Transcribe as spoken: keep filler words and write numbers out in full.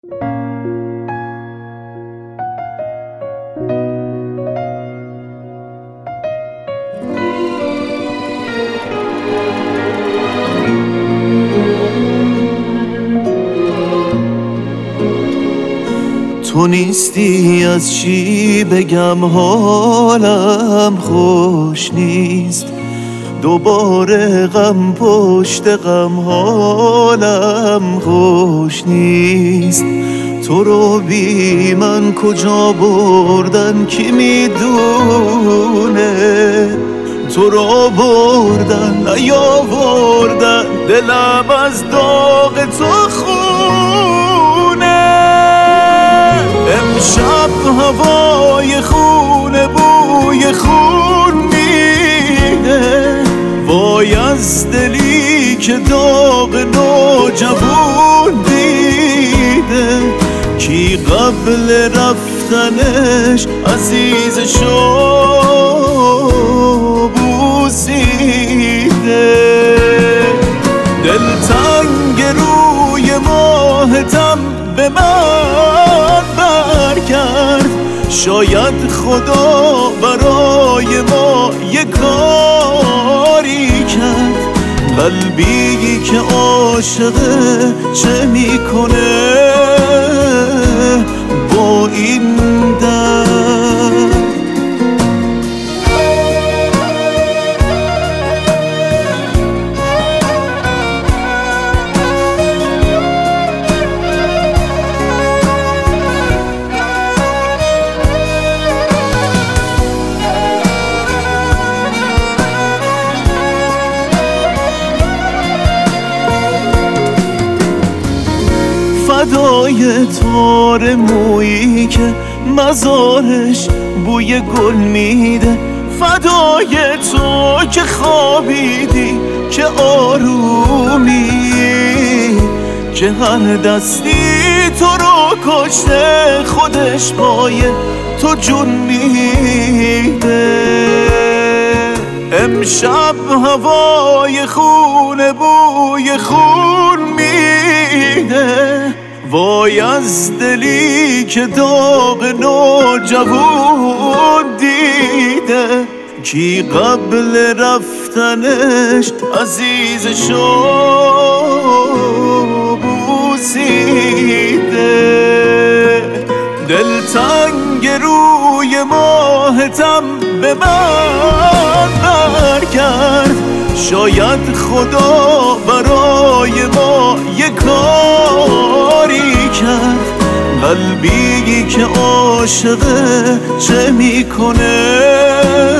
تو نیستی از چی بگم حالم خوش نیست، دوباره غم پشت غم حالم خوش نیست. تو رو بی من کجا بردن کی میدونه، تو رو بردن نیاوردن دلم از داغ تو خونه. امشب هوای خونه بوی خون میده، وای از دلی که داغ نوجوون دیده. کی قبل رفتنش عزیزشو بوسیده. دلتنگ روی ماهتم به من بر کرد، شاید خدا برای ما یه کاری کرد. قلبی که عاشقه چه میکنه با این درد؟ فدای تار مویی که مزارش بوی گل میده، فدای تو که خوابیدی که آرومی، که هر دستی تو رو کشته خودش پای تو جون میده. امشب هوای خونه بوی خون میده، وای از دلی که داغ نوجوون دیده. کی قبل رفتنش عزیزشو بوسیده. دلتنگ روی ماهتم به من بر کرد، شاید خدا برای ما یه کاری کرد. قلبی که عاشقه چه میکنه